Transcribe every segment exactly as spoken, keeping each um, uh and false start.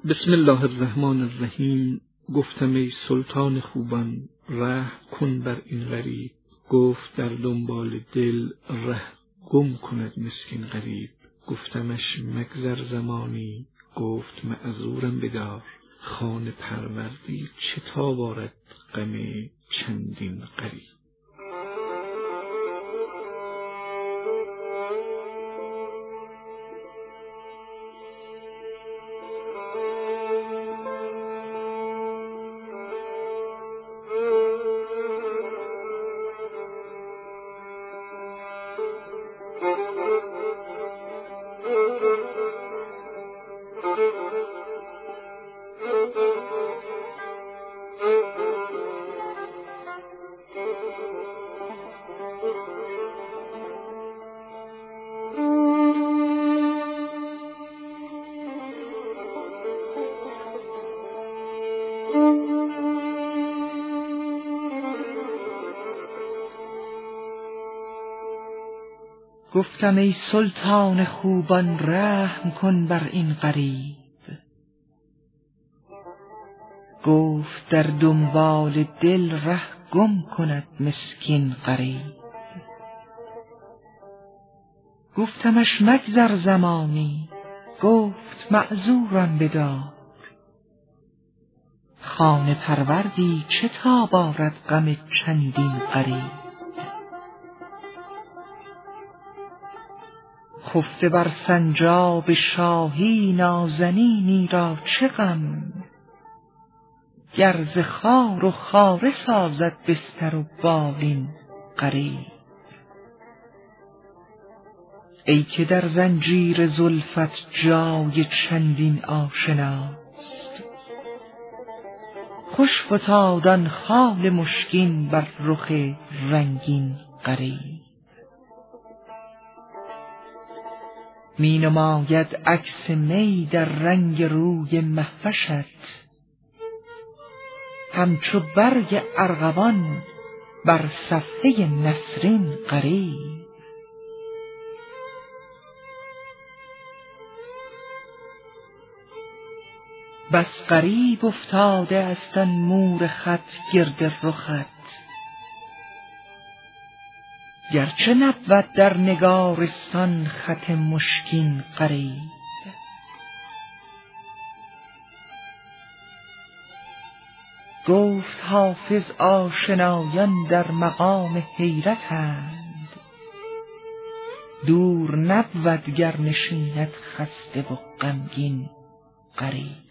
بسم الله الرحمن الرحیم. گفتم ای سلطان خوبان رحم کن بر این غریب. گفت در دنبال دل ره گم کند مسکین غریب. گفتمش مگذر زمانی گفت معذورم بدار. خانه پروردی چه تاب آرد غم چندین غریب. گفتم ای سلطان خوبان رحم کن بر این غریب. گفت در دنبال دل ره گم کند مسکین غریب. گفتمش مگذر زمانی گفت معذورم بدار. خانه پروردی چه تاب آرد غم چندین غریب. خفته بر سنجاب شاهی نازنینی را چه غم. گر ز خار و خاره سازد بستر و بالین غریب. ای که در زنجیر زلفت جای چندین آشناست. خوش فتاد آن خال مشکین بر رخ رنگین غریب. می نماید عکس می در رنگ روی مهوشت. همچو برگ ارغوان بر صفحه نسرین غریب. بس غریب افتاده است آن مور خط گرد رخت. گرچه نبود در نگارستان خط مشکین غریب. گفت حافظ آشنایان در مقام حیرتند. دور نبود گر نشیند خسته و غمگین غریب.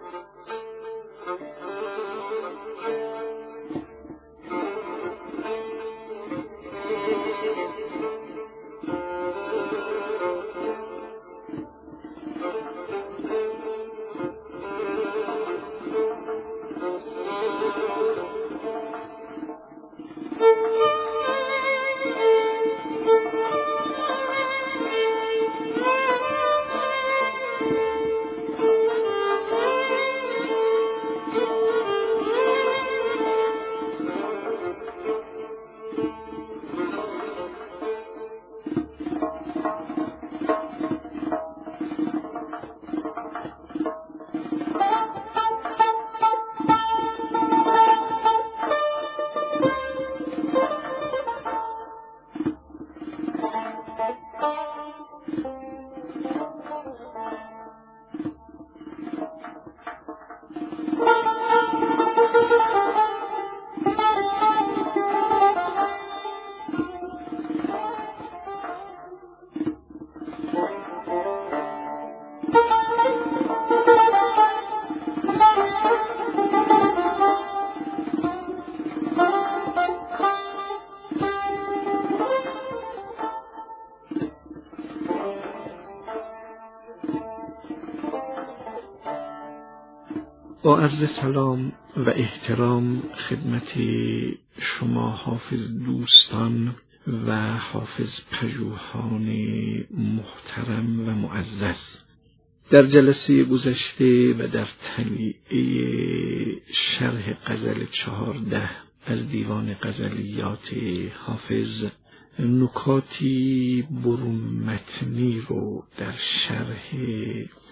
با عرض سلام و احترام خدمت شما حافظ دوستان و حافظ پژوهان محترم و معزز. در جلسه گذشته و در تلیعه شرح غزل چهارده از دیوان غزلیات حافظ نکاتی برون متنی رو در شرح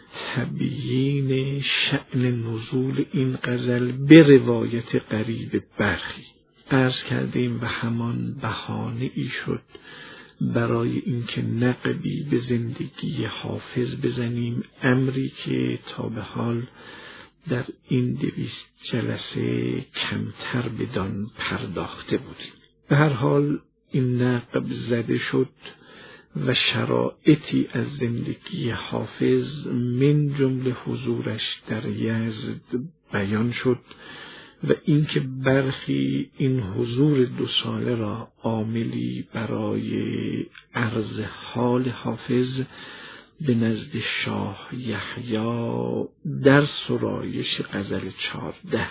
تبیین شأن نزول این غزل به روایت غریب برخی عرض کردیم و همان بهانه ای شد برای اینکه نقبی به زندگی حافظ بزنیم، امری که تا به حال در این دویست جلسه کمتر بدان پرداخته بودیم. به هر حال این نقب زده شد و شرایطی از زندگی حافظ من جمله حضورش در یزد بیان شد و اینکه برخی این حضور دو ساله را عاملی برای عرض حال حافظ به نزد شاه یحیی در سرایش غزل چهارده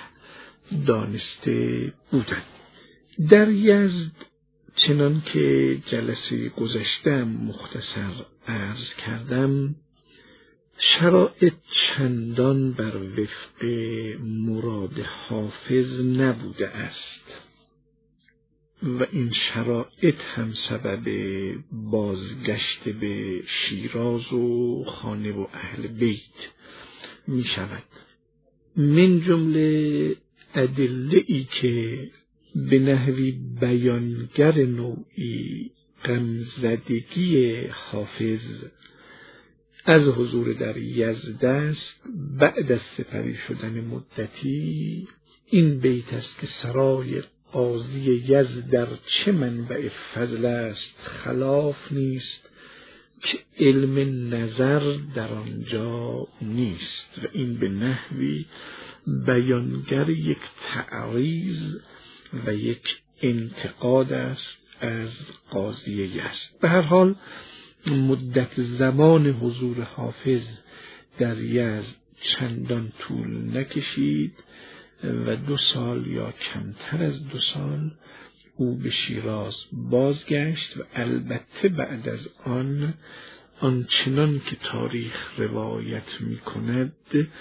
دانسته بودند. در یزد چنان که جلسه گذشتم مختصر عرض کردم، شرایط چندان بر وفق مراد حافظ نبوده است و این شرایط هم سبب بازگشت به شیراز و خانه و اهل بیت می شود. من جمله ادله‌ای که به نحوی بیانگر نوعی غمزدگی حافظ از حضور در یزد است. بعد از سپری شدن مدتی این بیت است که سرای قاضی یزد در چه منبع فضل است، خلاف نیست که علم نظر در آنجا نیست. و این به نحوی بیانگر یک تعریض و یک انتقاد است از قاضی یزد. به هر حال مدت زمان حضور حافظ در یزد چندان طول نکشید و دو سال یا کمتر از دو سال او به شیراز بازگشت و البته بعد از آن آنچنان که تاریخ روایت می کند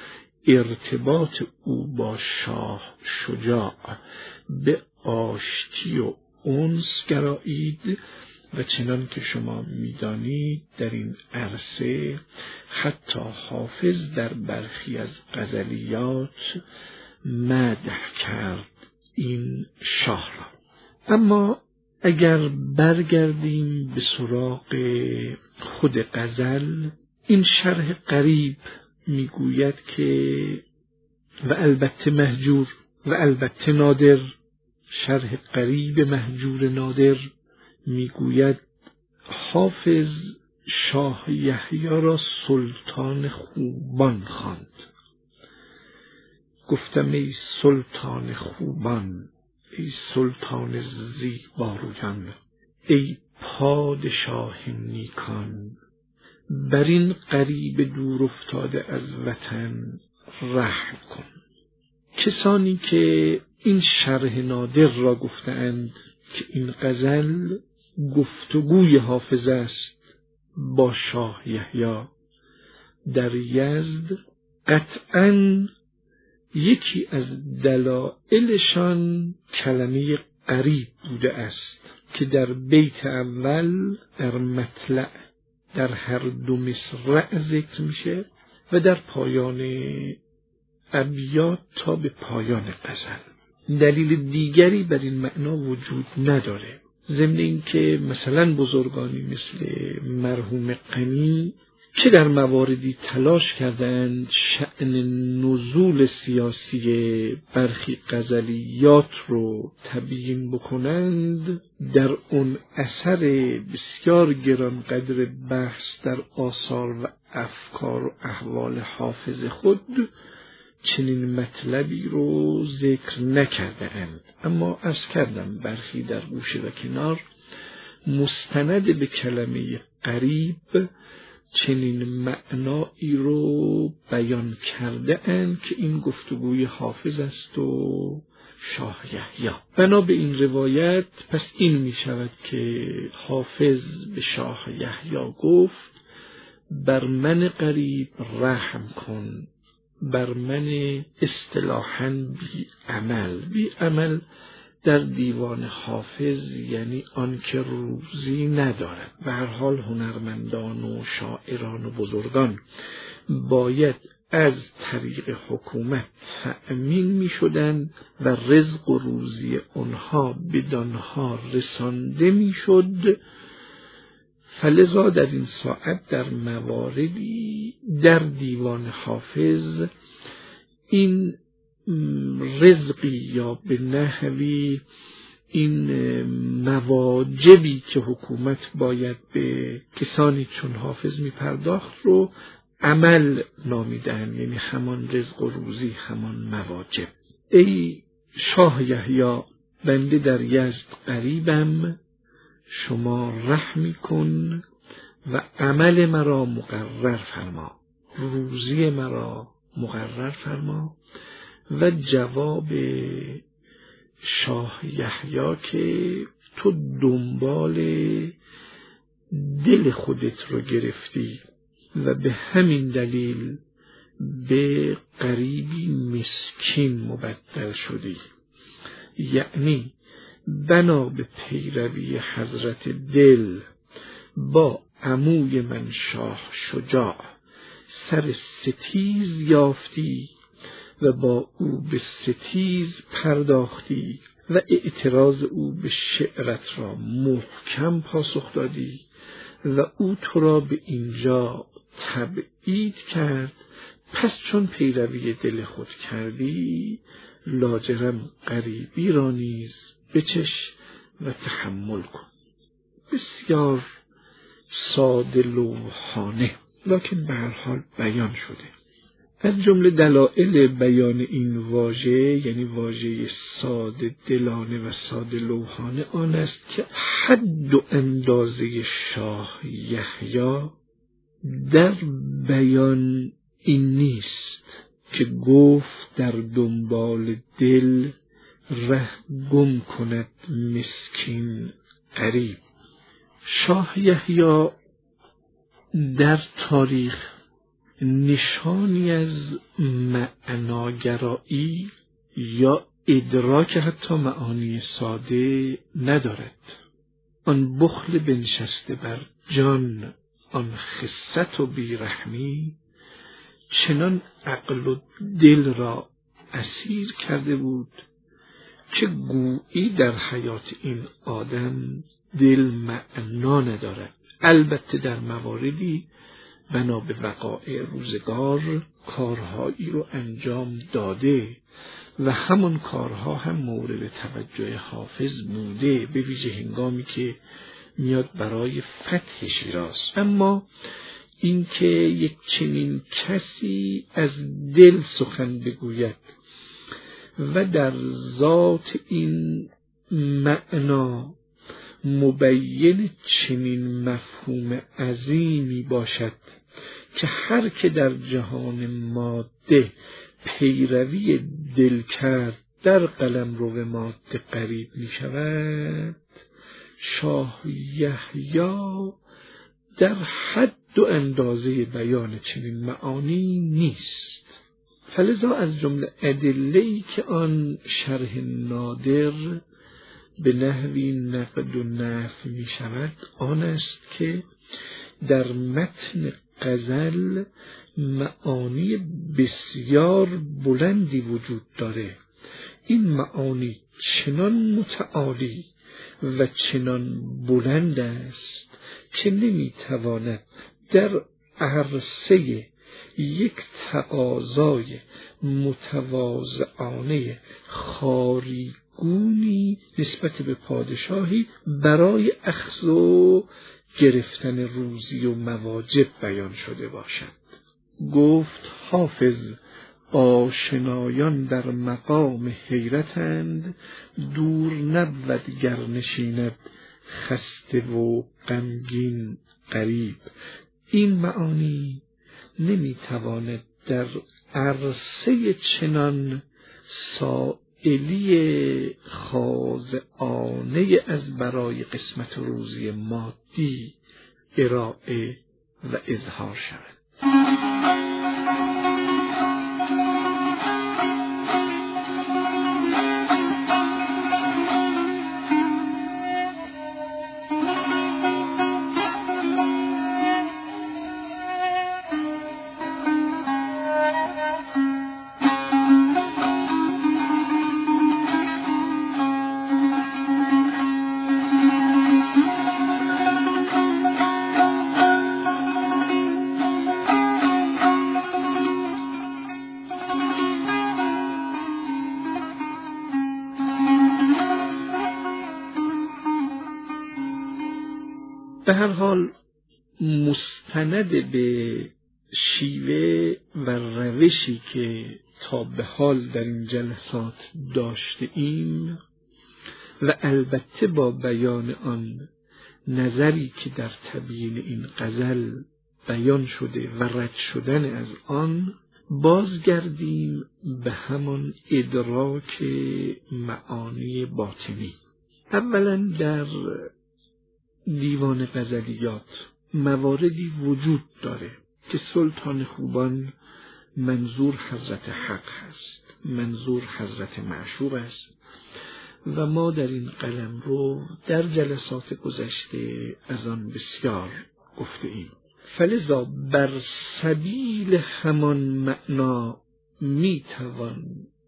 ارتباط او با شاه شجاع به آشتی و انس گرایید و چنان که شما می‌دانید در این عرصه حتی حافظ در برخی از غزلیات مدح کرد این شاه را. اما اگر برگردیم به سراغ خود غزل، این شرح غریب میگوید که و البته مهجور و البته نادر، شرح غریب مهجور نادر میگوید حافظ شاه یحیی را سلطان خوبان خواند. گفتم ای سلطان خوبان، ای سلطان زیبارویان، ای پادشاه نیکان، بر این غریب دور افتاده از وطن رحم کن. کسانی که این شرح نادر را گفتند که این غزل گفتگوی حافظ است با شاه یحیی در یزد، قطعاً یکی از دلایلشان کلمه غریب بوده است که در بیت اول در مطلع در هر دو مصرع ذکر میشه و در پایان ابیات تا به پایان غزل. دلیل دیگری بر این معنا وجود نداره، ضمن این که مثلا بزرگانی مثل مرحوم غنی که در مواردی تلاش کردند شأن نزول سیاسی برخی غزلیات رو تبیین بکنند، در اون اثر بسیار گرانقدر بحث در آثار و افکار و احوال حافظ خود چنین مطلبی رو ذکر نکرده اند. اما از کردم برخی در گوشه و کنار مستند به کلمه غریب چنین معنایی رو بیان کرده اند که این گفتگوی حافظ است و شاه یحیی. بنا به این روایت پس این می شود که حافظ به شاه یحیی گفت بر من غریب رحم کن، بر من اصطلاحاً بی عمل. بی عمل در دیوان حافظ یعنی آن که روزی ندارد. به هر حال هنرمندان و شاعران و بزرگان باید از طریق حکومت تأمین می شدند و رزق و روزی آنها بدانها رسانده می شد. فلذا در این ساعت در مواردی در دیوان حافظ این رزقی یا به نحوی این مواجبی که حکومت باید به کسانی چون حافظ می پرداخت رو عمل نامیدن، یعنی همان رزق و روزی، همان مواجب. ای شاه یحیی، بنده در یزد غریبم، شما رحمی کن و عمل مرا مقرر فرما، روزی مرا مقرر فرما. و جواب شاه یحیی که تو دنبال دل خودت رو گرفتی و به همین دلیل به غریبی مسکین مبدل شدی، یعنی بنا به پیروی حضرت دل با عموی من شاه شجاع سر ستیز یافتی و با او به ستیز پرداختی و اعتراض او به شعرت را محکم پاسخ دادی و او تو را به اینجا تبعید کرد. پس چون پیروی دل خود کردی، لاجرم غریبی را نیز بچش و تحمل کن. بسیار ساده لوحانه، لکن به هر حال بیان شده. از جمله دلایل بیان این واژه، یعنی واژه ساده دلانه و ساده لوحانه، آن است که حد و اندازه شاه یحیی در بیان این نیست که گفت در دنبال دل ره گم کند مسکین غریب. شاه یحیی در تاریخ نشانی از معناگرایی یا ادراک حتی معانی ساده ندارد. آن بخل بنشسته بر جان، آن خست و بیرحمی چنان عقل و دل را اسیر کرده بود که گویی در حیات این آدم دل معنا ندارد. البته در مواردی بنا به وقایع روزگار کارهایی رو انجام داده و همون کارها هم مورد توجه حافظ بوده، به ویژه هنگامی که میاد برای فتح شیراز. اما اینکه یک چنین کسی از دل سخن بگوید و در ذات این معنا مبین چنین مفهوم عظیمی باشد که هر که در جهان ماده پیروی دل کرد در قلمرو ماده غریب می شود، شاه یحیی در حد و اندازه بیان چنین معانی نیست. فلذا از جمله ادله‌ای که آن شرح نادر به نحوی نقد و نفی می شود آن است که در متن غزل معانی بسیار بلندی وجود داره. این معانی چنان متعالی و چنان بلند است که نمی تواند در عرصه یک تقاضای متواضعانه خاریگونی نسبت به پادشاهی برای اخذ و گرفتن روزی و مواجب بیان شده باشد. گفت حافظ آشنایان در مقام حیرتند، دور نبود گر نشیند خسته و غمگین غریب. این معانی نمیتواند در عرصه چنان سائلی خاضعانه از برای قسمت روزی مادی ارائه و اظهار شود. به هر حال مستند به شیوه و روشی که تا به حال در این جلسات داشته ایم و البته با بیان آن نظری که در تبیین این غزل بیان شده و رد شدن از آن، بازگردیم به همان ادراک معانی باطنی. اولا در دیوان غزلیات مواردی وجود داره که سلطان خوبان منظور حضرت حق هست، منظور حضرت معشوق است و ما در این قلم رو در جلسات گذشته از آن بسیار گفته ایم. فلذا بر سبیل همان معنا میتوان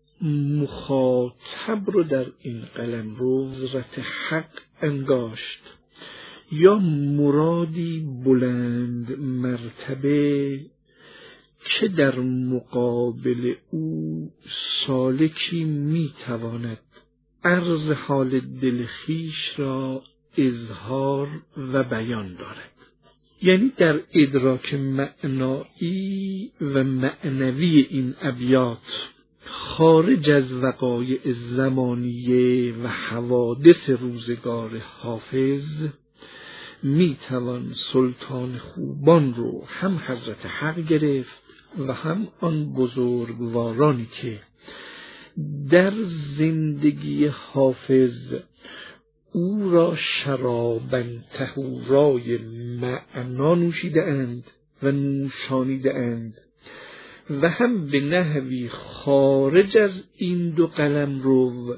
مخاطب رو در این قلم رو حضرت حق انگاشت یا مرادی بلند مرتبه که در مقابل او سالکی میتواند عرض حال دل خویش را اظهار و بیان دارد. یعنی در ادراک معنایی و معنوی این ابیات خارج از وقایع زمانیه و حوادث روزگار حافظ میتوان سلطان خوبان رو هم حضرت حق گرفت و هم آن بزرگوارانی که در زندگی حافظ او را شراباً طهورای معنا نوشیده اند و نوشانیده اند و هم به نحوی خارج از این دو قلم رو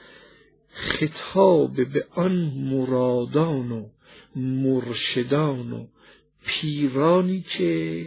خطاب به آن مرادان و مرشدان و پیرانی که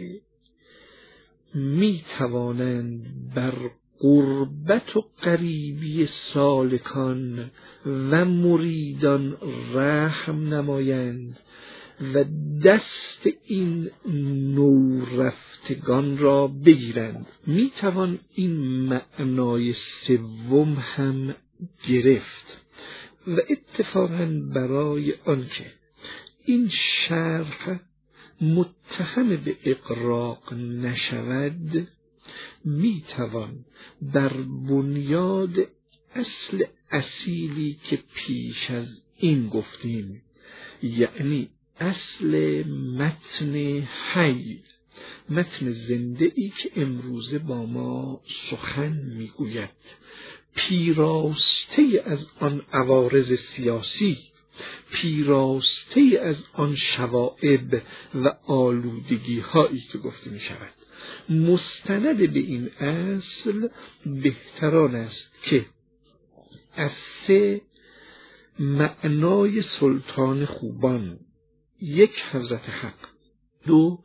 می توانند بر قربت و قریبی سالکان و مریدان رحم نمایند و دست این نو رفتگان را بگیرند. می توان این معنای سوم هم گرفت و اتفاقاً برای آنکه این شرح متهم به اغراق نشود می توان بر بنیاد اصل اصیلی که پیش از این گفتیم، یعنی اصل متن حی، متن زنده ای که امروزه با ما سخن میگوید، پیراسته از آن عوارض سیاسی، پیراسته از آن شوائب و آلودگی هایی که گفته می شود. مستند به این اصل بهتران است که از سه معنای سلطان خوبان، یک حضرت حق، دو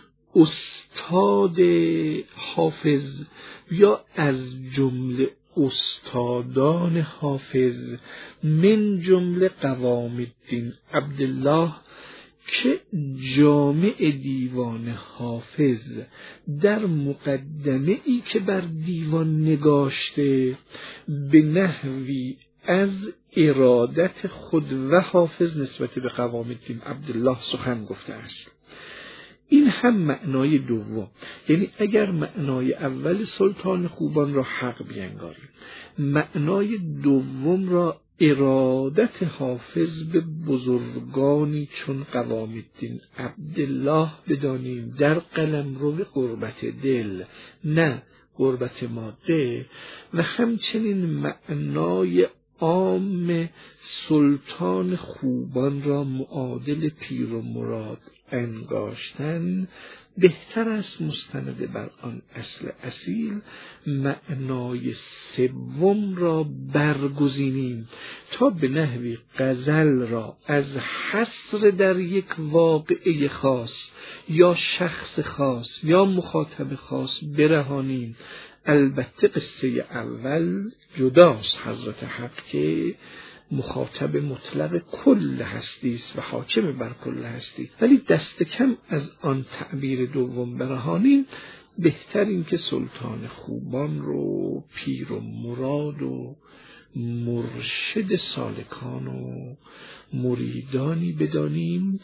استاد حافظ یا از جمله استادان حافظ من جمله قوام الدین عبدالله که جامع دیوان حافظ در مقدمه ای که بر دیوان نگاشته به نحوی از ارادت خود و حافظ نسبت به قوام الدین عبدالله سخن گفته است. این هم معنای دوم، یعنی اگر معنای اول سلطان خوبان را حق بیانگاریم، معنای دوم را ارادت حافظ به بزرگانی چون قوام الدین عبدالله بدانیم در قلمرو قربت دل، نه قربت ماده، و همچنین معنای عام سلطان خوبان را معادل پیر و مراد انگاشتن، بهتر است مستند بر آن اصل اصیل معنای سوم را برگزینیم تا به نحوی غزل را از حصر در یک واقعه خاص یا شخص خاص یا مخاطب خاص برهانیم. البته قصه اول جداست، حضرت حق که مخاطب مطلق کل هستی است و حاکم بر کل هستی، ولی دست کم از آن تعبیر دوم برهانیم. بهتر این که سلطان خوبان رو پیر و مراد و مرشد سالکان و مریدانی بدانیم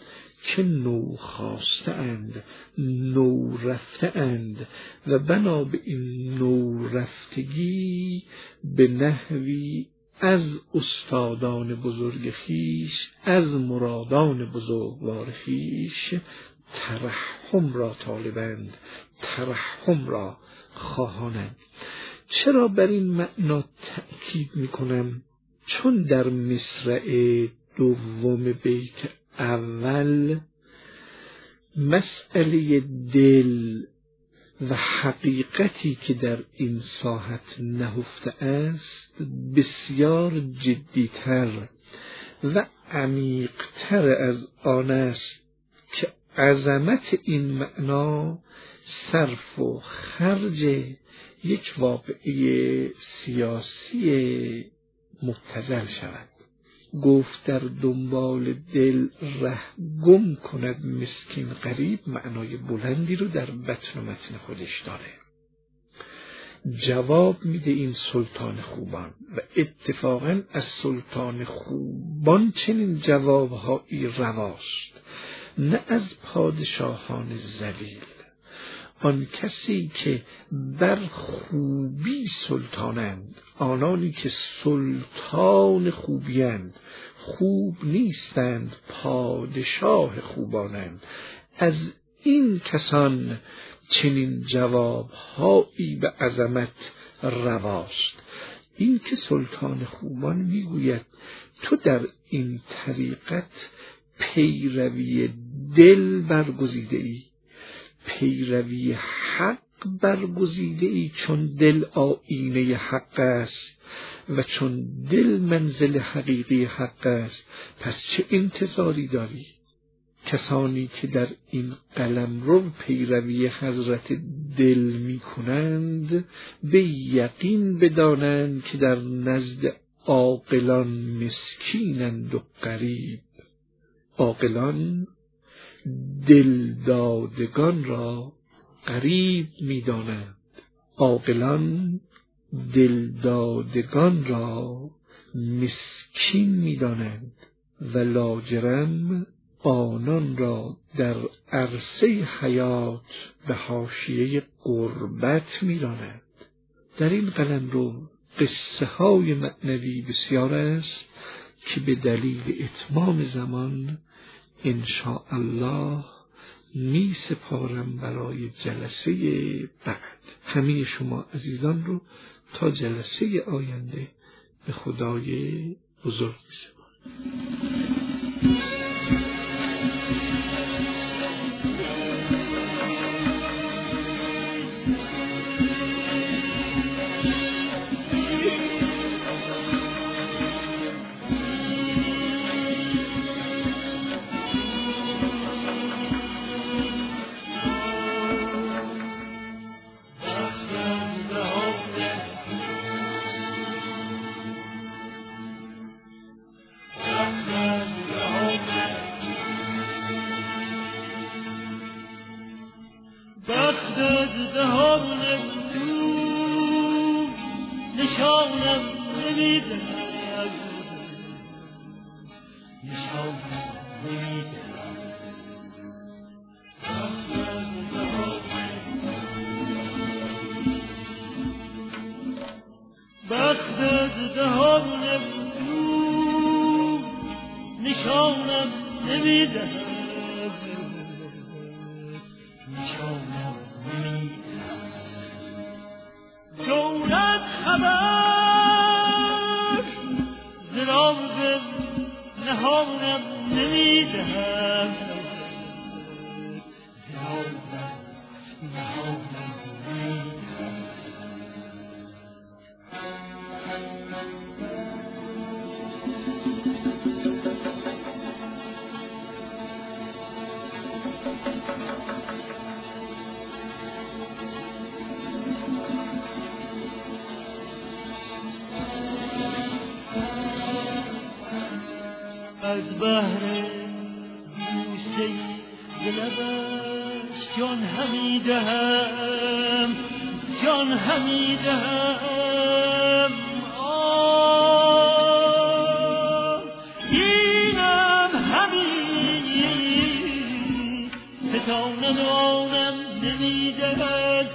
که نو خاسته اند نو رفته اند و بنا به این نو رفتگی به نحوی از استادان بزرگ خیش، از مرادان بزرگوار خیش ترحم را طالبند، ترحم را خواهانند. چرا بر این معنا تأکید میکنم؟ چون در مصرع دوم بیت اول مسئله دل و حقیقتی که در این ساحت نهفته است بسیار جدیتر و عمیقتر از آن است که عظمت این معنا صرف و خرج یک واقعه سیاسی مبتذل شود. گفت در دنبال دل ره گم کند مسکین غریب، معنای بلندی رو در بطن و متن خودش داره. جواب میده این سلطان خوبان و اتفاقا از سلطان خوبان چنین جوابهایی رواست، نه از پادشاهان ذلیل. آن کسی که بر خوبی سلطانند، آنانی که سلطان خوبیند، خوب نیستند، پادشاه خوبانند، از این کسان چنین جوابهایی به عظمت رواست. این که سلطان خوبان میگوید تو در این طریقت پیروی دل برگزیده ای، پیروی حق برگزیده ای، چون دل آیینه حق است و چون دل منزل حقیقی حق است، پس چه انتظاری داری؟ کسانی که در این قلمرو پیروی حضرت دل می کنند به یقین بدانند که در نزد عاقلان مسکینند و غریب. عاقلان دلدادگان را غریب می دانند، عاقلان دلدادگان را مسکین می دانند و لاجرم آنان را در عرصه حیات به حاشیه غربت می دانند. در این قلمرو قصه های معنوی بسیار است که به دلیل اتمام زمان انشاء الله می سپارم برای جلسه بعد. همه شما عزیزان رو تا جلسه آینده به خدای بزرگ می سپارم. از بهر بوسه لبش جان همی دهم، جان همی دهم. آه اینم همین نشانم آنم نمیدهد.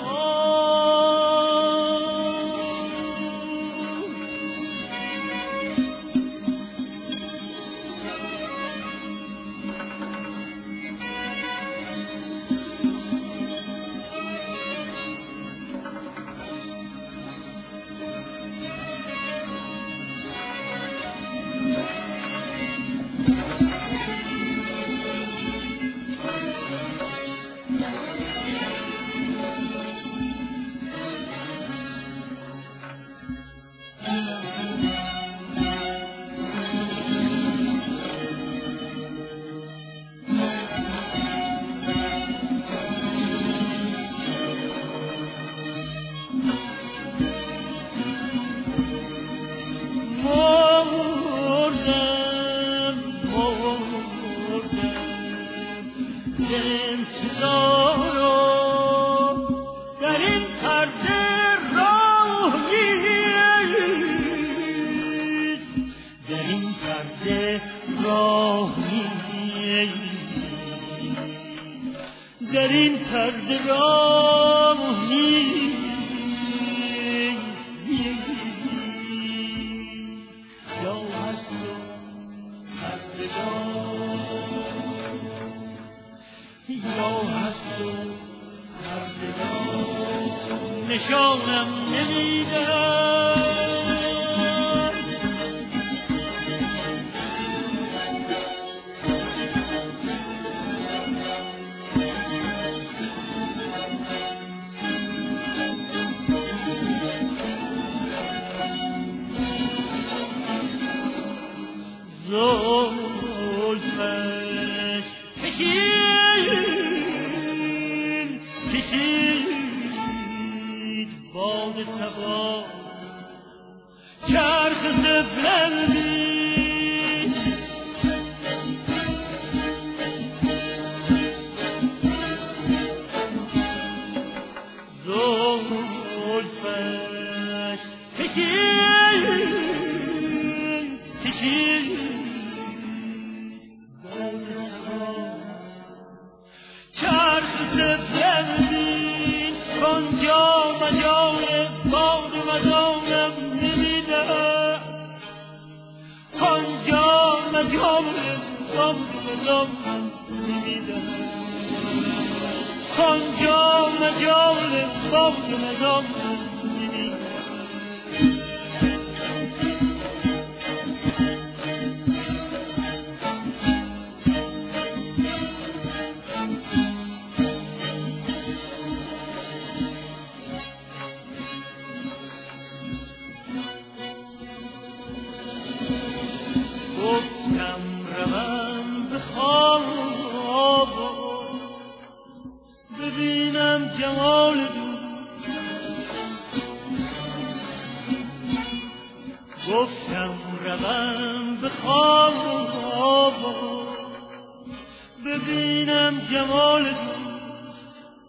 در این پرده راه نیست، یا هست و پردگار، یا هست و پردگار نشانم نمیدهد. زلفش کشید کشید باد صبا، چرخ سفلندی زلفش کشید کشید چرخ سفلندی کنجا مجال باد مدانم نمیده، کنجا مجال باد مدانم نمیده، کنجا مجال باد مدانم نمیده. گفتم روم به خواب ببینم جمال دوست، گفتم روم به خواب ببینم جمال دوست،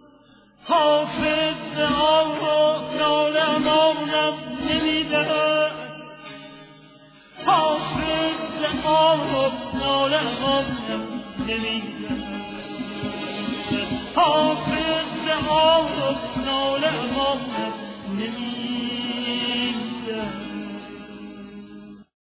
حافظ آه ناله امانم نمیدهد، حافظ آه ناله امانم نمیدهد، حافظ آه ناله امانم نمیدهد.